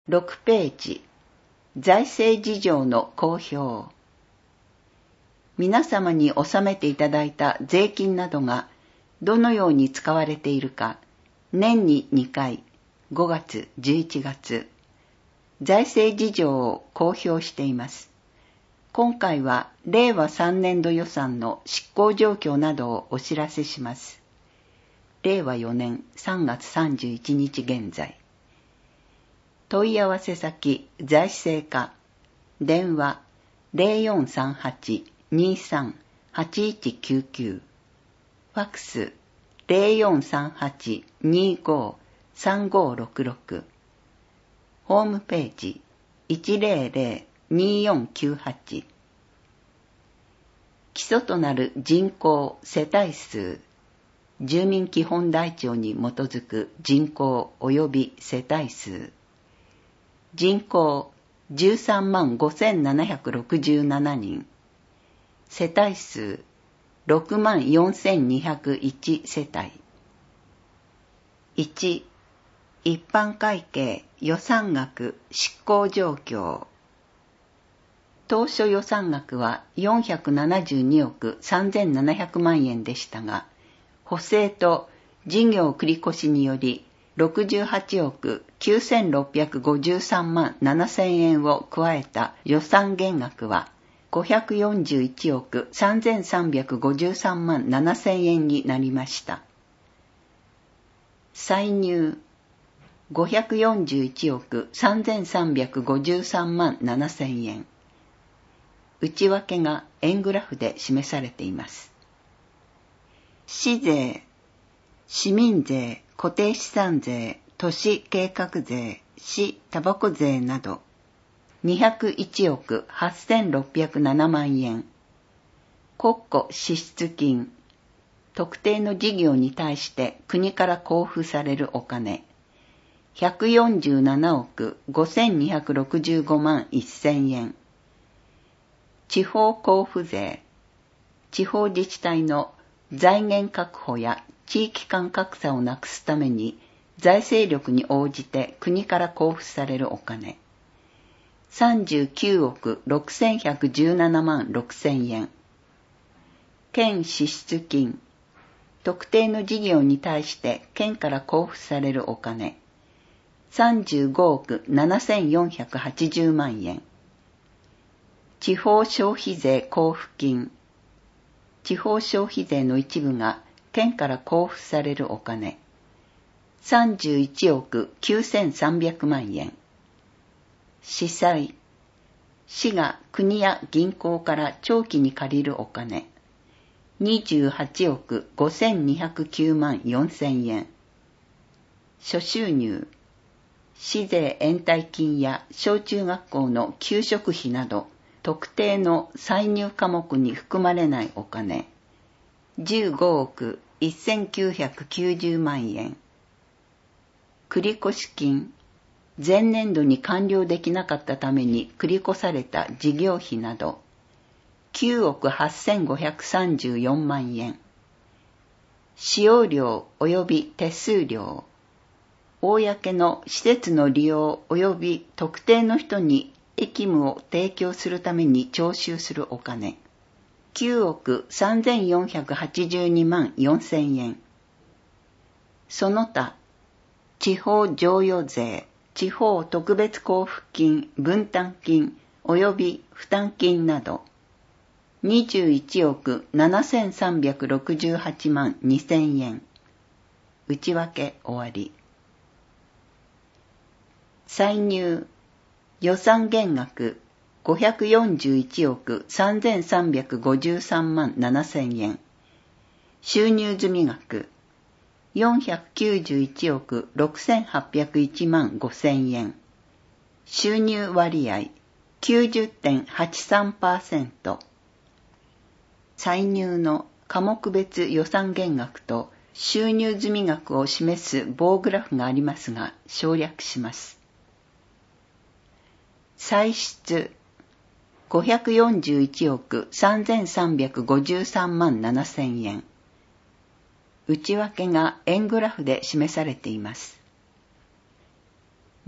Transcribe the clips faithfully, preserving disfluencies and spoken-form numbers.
ろくページ、財政事情の公表。皆様に納めていただいた税金などがどのように使われているか、年ににかい、ごがつ、じゅういちがつ、財政事情を公表しています。今回はれいわさんねんど予算の執行状況などをお知らせします。れいわよねんさんがつさんじゅういちにち現在。問い合わせ先財政課、電話 ゼロよんさんはち にさん はちいちきゅうきゅう、ファックス ゼロよんさんはち にご さんごろくろく、ホームページ いちゼロゼロ によんきゅうはち。基礎となる人口世帯数、住民基本台帳に基づく人口及び世帯数、人口じゅうさんまんごせんななひゃくろくじゅうななにん、世帯数ろくまんよんせんにひゃくいち世帯。いち、一般会計予算額執行状況。当初予算額はよんひゃくななじゅうにおくさんぜんななひゃくまんえんでしたが、補正と事業繰越によりろくじゅうはちおくきゅうせんろっぴゃくごじゅうさんまんななせんえんを加えた予算減額はごひゃくよんじゅういちおくさんぜんさんびゃくごじゅうさんまんななせんえんになりました。歳入ごひゃくよんじゅういちおくさんぜんさんびゃくごじゅうさんまんななせんえん。内訳が円グラフで示されています。市税、市民税、固定資産税、都市計画税、市たばこ税などにひゃくいちおくはっせんろっぴゃくななまんえん。国庫支出金、特定の事業に対して国から交付されるお金、ひゃくよんじゅうななおくごせんにひゃくろくじゅうごまんせんえん。地方交付税、地方自治体の財源確保や地域間格差をなくすために財政力に応じて国から交付されるお金、さんじゅうきゅうおくろくせんひゃくじゅうななまんろくせんえん。県支出金、特定の事業に対して県から交付されるお金、さんじゅうごおくななせんよんひゃくはちじゅうまんえん。地方消費税交付金、地方消費税の一部が県から交付されるお金、さんじゅういちおくきゅうせんさんびゃくまんえん。市債、市が国や銀行から長期に借りるお金、にじゅうはちおくごせんにひゃくきゅうまんよんせんえん。諸収入、市税延滞金や小中学校の給食費など特定の歳入科目に含まれないお金、じゅうごおくせんきゅうひゃくきゅうじゅうまんえん。繰越金、前年度に完了できなかったために繰り越された事業費など、きゅうおくはっせんごひゃくさんじゅうよんまんえん。使用料及び手数料、公の施設の利用及び特定の人に役務を提供するために徴収するお金、きゅうおくさんぜんよんひゃくはちじゅうにまんよんせんえん。その他、地方譲与税、地方特別交付金、分担金及び負担金など、にじゅういちおくななせんさんびゃくろくじゅうはちまんにせんえん。内訳終わり。歳入、予算減額ごひゃくよんじゅういちおくさんぜんさんびゃくごじゅうさんまんななせんえん。収入済額よんひゃくきゅうじゅういちおくろくせんはっぴゃくいちまんごせんえん。収入割合 きゅうじゅってんはちさんパーセント。歳入の科目別予算減額と収入済額を示す棒グラフがありますが省略します。歳出ごひゃくよんじゅういちおくさんぜんさんびゃくごじゅうさんまんななせんえん。内訳が円グラフで示されています。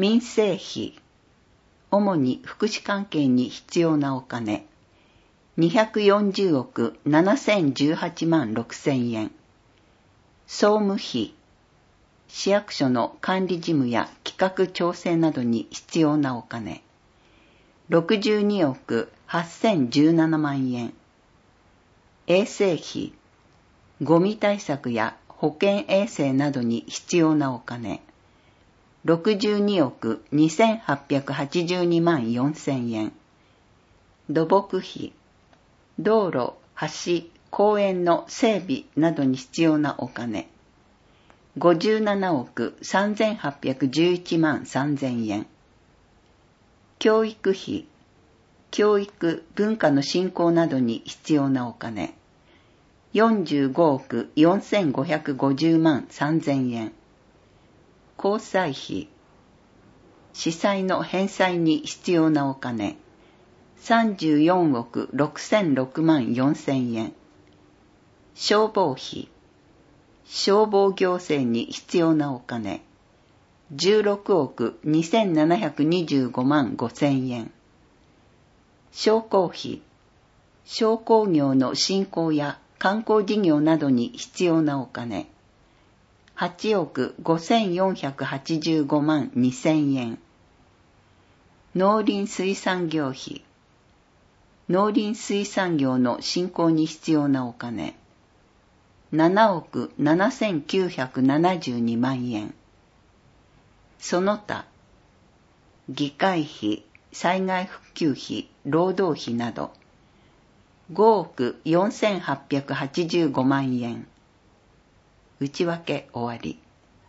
民生費、主に福祉関係に必要なお金、にひゃくよんじゅうおくななせんじゅうはちまんろくせんえん。総務費、市役所の管理事務や企画調整などに必要なお金、ろくじゅうにおくはっせんじゅうななまんえん。衛生費、ゴミ対策や保健衛生などに必要なお金、ろくじゅうにおくにせんはっぴゃくはちじゅうにまんよんせんえん。土木費、道路、橋、公園の整備などに必要なお金、ごじゅうななおくさんぜんはっぴゃくじゅういちまんさんぜんえん。教育費、教育・文化の振興などに必要なお金、よんじゅうごおくよんせんごひゃくごじゅうまんさんぜんえん。交際費、司債の返済に必要なお金、さんじゅうよんおくろくせんろくまんよんせんえん。消防費、消防行政に必要なお金、じゅうろくおくにせんななひゃくにじゅうごまんごせんえん。商工費、商工業の振興や観光事業などに必要なお金、はちおくごせんよんひゃくはちじゅうごまんにせんえん。農林水産業費、農林水産業の振興に必要なお金、ななおくななせんきゅうひゃくななじゅうにまんえん。その他、議会費、災害復旧費、労働費など、ごおくよんせんはっぴゃくはちじゅうごまんえん。内訳終わり。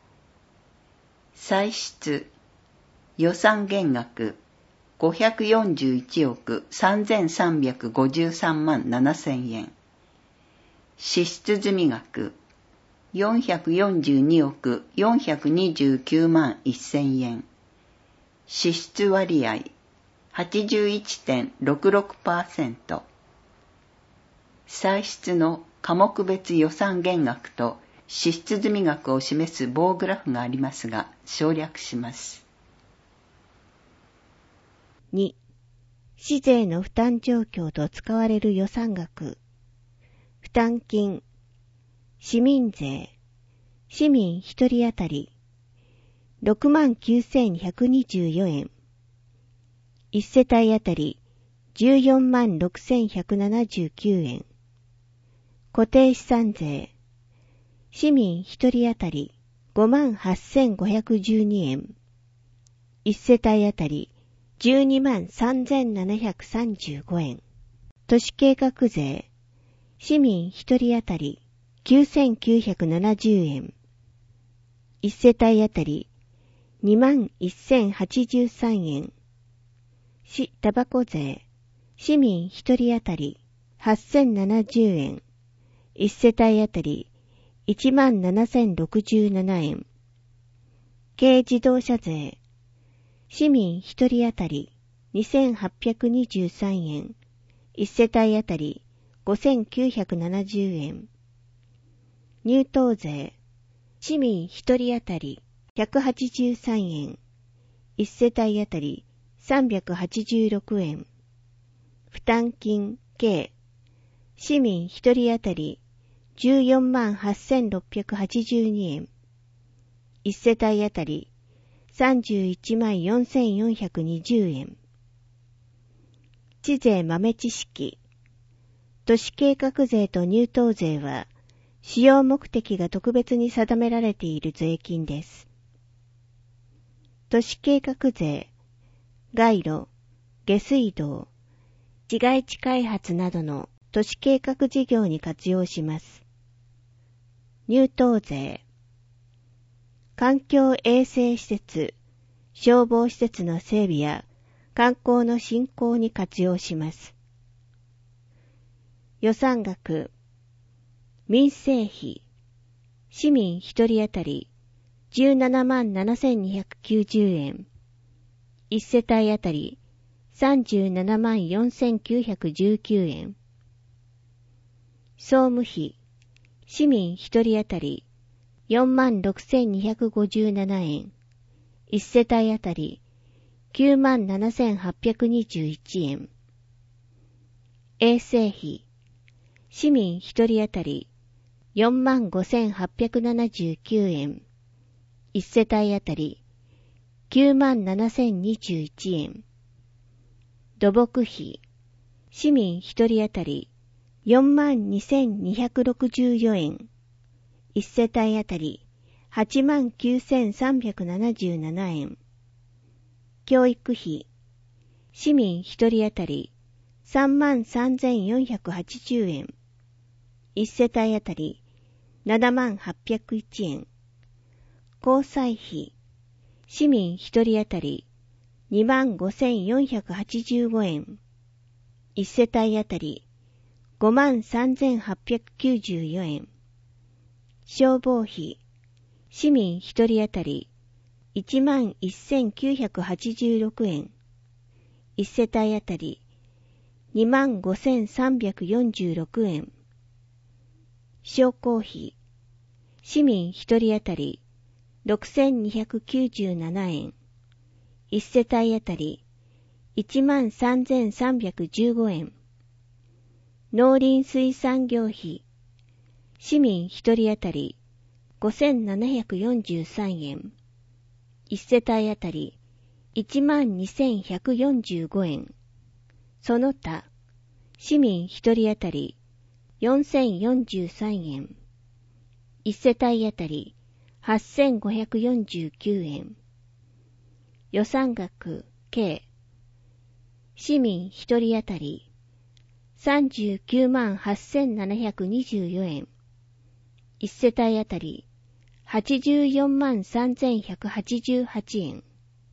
歳出、予算減額、ごひゃくよんじゅういちおくさんぜんさんびゃくごじゅうさんまんななせんえん。支出済額、よんひゃくよんじゅうにおくよんひゃくにじゅうきゅうまんせんえん。支出割合、はちじゅういちてんろくろくパーセント。歳出の科目別予算減額と支出済額を示す棒グラフがありますが、省略します。 に. 市税の負担状況と使われる予算額。負担金、市民税、市民一人当たりろくまんきゅうせんひゃくにじゅうよえん。一世帯当たりじゅうよんまんろくせんひゃくななじゅうきゅうえん。固定資産税、市民一人当たりごまんはっせんごひゃくじゅうにえん。一世帯当たりじゅうにまんさんぜんななひゃくさんじゅうごえん。都市計画税、市民一人当たりきゅうせんきゅうひゃくななじゅうえん。一世帯当たりにまんせんはちじゅうさんえん。市タバコ税、市民一人当たりはっせんななじゅうえん。一世帯当たりいちまんななせんろくじゅうななえん。軽自動車税、市民一人当たりにせんはっぴゃくにじゅうさんえん。一世帯当たりごせんきゅうひゃくななじゅうえん。入湯税、市民一人当たりひゃくはちじゅうさんえん。一世帯当たりさんびゃくはちじゅうろくえん。負担金、計、市民一人当たりじゅうよんまんはっせんろっぴゃくはちじゅうにえん。一世帯当たりさんじゅういちまんよんせんよんひゃくにじゅうえん。市税豆知識。都市計画税と入湯税は、使用目的が特別に定められている税金です。都市計画税、街路、下水道、市街地開発などの都市計画事業に活用します。入湯税、環境衛生施設、消防施設の整備や観光の振興に活用します。予算額、民生費、市民一人当たりじゅうななまんななせんにひゃくきゅうじゅうえん。一世帯当たりさんじゅうななまんよんせんきゅうひゃくじゅうきゅうえん。総務費、市民一人当たりよんまんろくせんにひゃくごじゅうななえん。 いち世帯あたりきゅうまんななせんはっぴゃくにじゅういちえん。衛生費、市民ひとりあたりよんまんごせんはっぴゃくななじゅうきゅうえん。いち世帯あたりきゅうまんななせんにじゅういちえん。土木費、市民ひとりあたりよんまんにせんにひゃくろくじゅうよえん。いち世帯あたりはちまんきゅうせんさんびゃくななじゅうななえん。教育費、市民ひとりあたりさんまんさんぜんよんひゃくはちじゅうえん。いち世帯あたりななまんはっぴゃくいちえん。交際費、市民ひとりあたりにまんごせんよんひゃくはちじゅうごえん。いち世帯あたりごまんさんぜんはっぴゃくきゅうじゅうよえん。消防費、市民ひとりあたりいちまんせんきゅうひゃくはちじゅうろくえん。いち世帯あたりにまんごせんさんびゃくよんじゅうろくえん。商工費、市民ひとりあたりろくせんにひゃくきゅうじゅうななえん。いち世帯あたりいちまんさんぜんさんびゃくじゅうごえん。農林水産業費、市民ひとりあたりごせんななひゃくよんじゅうさんえん。いち世帯あたりいちまんにせんひゃくよんじゅうごえん。その他、市民ひとりあたりよんせんよんじゅうさんえん。いち世帯あたりはっせんごひゃくよんじゅうきゅうえん。予算額計、市民ひとりあたりさんじゅうきゅうまんはっせんななひゃくにじゅうよえん。いち世帯あたりはちじゅうよんまんさんぜんひゃくはちじゅうはちえん。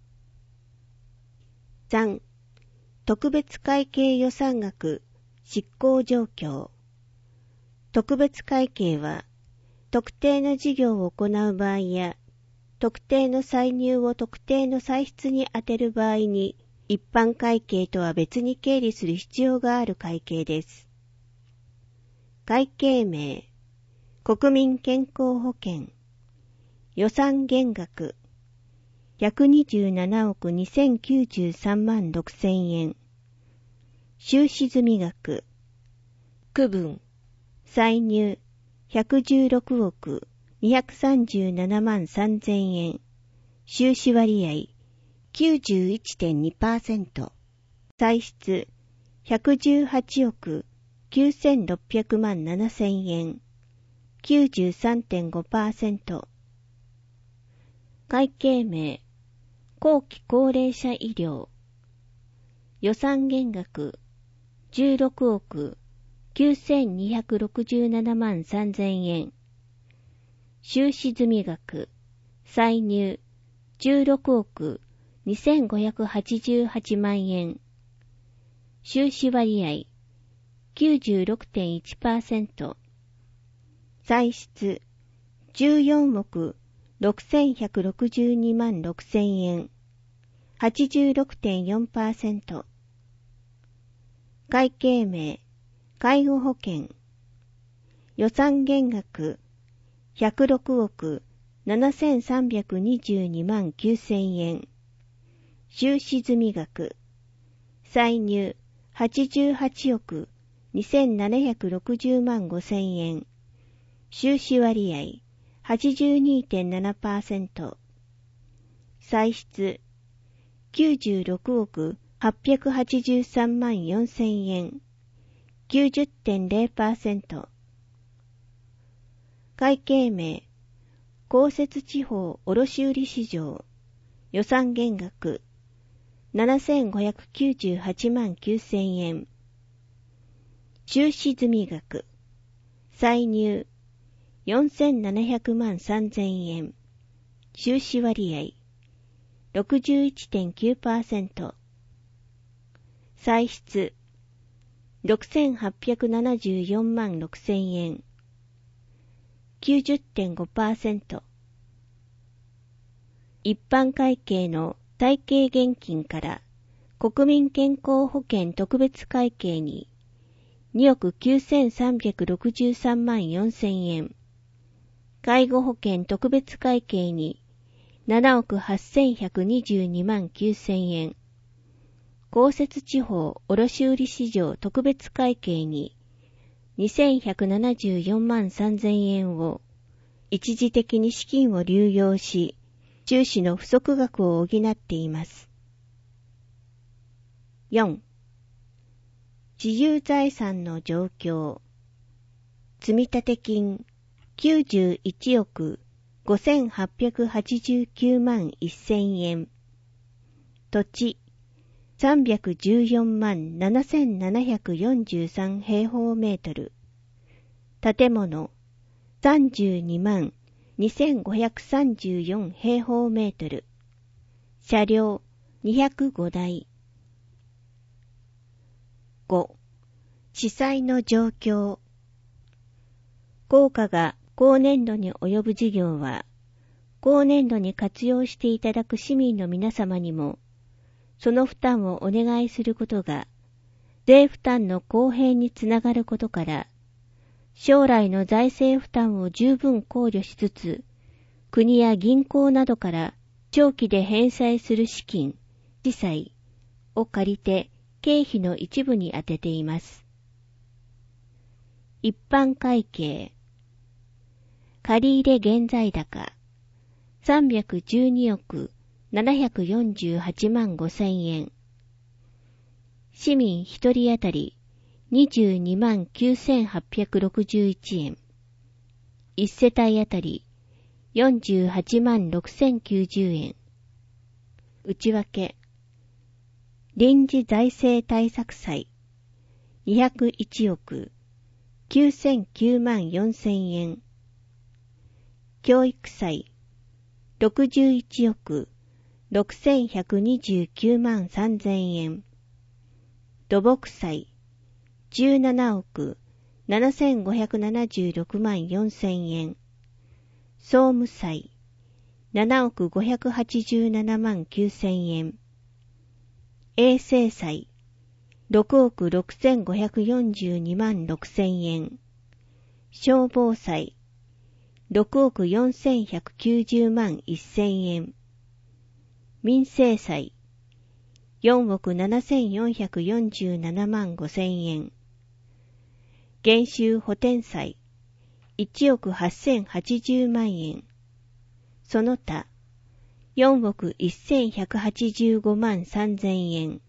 さん. 特別会計予算額執行状況。特別会計は、特定の事業を行う場合や、特定の歳入を特定の歳出に充てる場合に、一般会計とは別に経理する必要がある会計です。会計名、国民健康保険、予算減額、ひゃくにじゅうななおくにせんきゅうじゅうさんまんろくせんえん、収支済額、区分、歳入、ひゃくじゅうろくおくにひゃくさんじゅうななまんさんぜんえん、収支割合、きゅうじゅういってんにパーセント、歳出、ひゃくじゅうはちおくきゅうせんろっぴゃくまんななせんえん、きゅうじゅうさんてんごパーセント。会計名、後期高齢者医療、予算減額、じゅうろくおくきゅうせんにひゃくろくじゅうななまんさんぜんえん、収支済額、歳入、じゅうろくおくにせんごひゃくはちじゅうはちまんえん、収支割合、きゅうじゅうろくてんいちパーセント、歳出、じゅうよんおくろくせんひゃくろくじゅうにまんろくせんえん、はちじゅうろくてんよんパーセント。会計名、介護保険、予算減額、ひゃくろくおくななせんさんびゃくにじゅうにまんきゅうせんえん、収支済額、歳入はちじゅうはちおくにせんななひゃくろくじゅうまんごせんえん、収支割合 はちじゅうにてんななパーセント、歳出きゅうじゅうろくおくはっぴゃくはちじゅうさんまんよんせんえん、きゅうじゅってんれいパーセント。会計名、公設地方卸売市場、予算減額、ななせんごひゃくきゅうじゅうはちまんきゅうせんえん、収支済額、歳入、よんせんななひゃくまんさんぜんえん、収支割合、ろくじゅういってんきゅうパーセント、歳出、ろくせんはっぴゃくななじゅうよんまんろくせんえん、きゅうじゅってんごパーセント。一般会計の会計現金から国民健康保険特別会計ににおくきゅうせんさんびゃくろくじゅうさんまんよんせんえん、介護保険特別会計にななおくはっせんひゃくにじゅうにまんきゅうせんえん。公設地方卸売市場特別会計ににせんひゃくななじゅうよんまんさんぜんえんを一時的に資金を流用し、収支の不足額を補っています。よん. 自有財産の状況。積立金きゅうじゅういちおくごせんはっぴゃくはちじゅうきゅうまんせんえん。土地さんびゃくじゅうよんまんななせんななひゃくよんじゅうさん平方メートル。建物さんじゅうにまんにせんごひゃくさんじゅうよん平方メートル。車両にひゃくごだい。ご. 司債の状況。効果が後年度に及ぶ事業は、後年度に活用していただく市民の皆様にも、その負担をお願いすることが、税負担の公平につながることから、将来の財政負担を十分考慮しつつ、国や銀行などから長期で返済する資金、資債を借りて経費の一部に充てています。一般会計。借入現在高さんびゃくじゅうにおくななひゃくよんじゅうはちまんごせんえん。市民一人当たりにじゅうにまんきゅうせんはっぴゃくろくじゅういちえん。一世帯当たりよんじゅうはちまんろくせんきゅうじゅうえん。内訳。臨時財政対策債にひゃくいちおくきゅうせんきゅうまんよんせんえん。教育債ろくじゅういちおくろくせんひゃくにじゅうきゅうまんさんぜんえん。土木債じゅうななおくななせんごひゃくななじゅうろくまんよんせんえん。総務債ななおくごひゃくはちじゅうななまんきゅうせんえん。衛生債ろくおくろくせんごひゃくよんじゅうにまんろくせんえん。消防債ろくおくよんせんひゃくきゅうじゅうまんせんえん。民生債よんおくななせんよんひゃくよんじゅうななまんごせんえん。減収補填債いちおくはっせんはちじゅうまんえん。その他よんおくせんひゃくはちじゅうごまんさんぜんえん。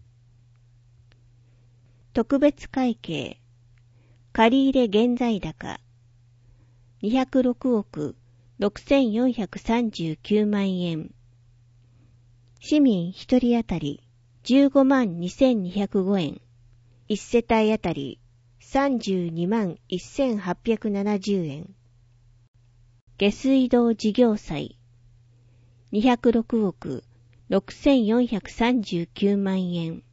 特別会計借入現在高にひゃくろくおくろくせんよんひゃくさんじゅうきゅうまんえん。市民一人当たりじゅうごまんにせんにひゃくごえん。一世帯当たりさんじゅうにまんせんはっぴゃくななじゅうえん。下水道事業債にひゃくろくおくろくせんよんひゃくさんじゅうきゅうまんえん。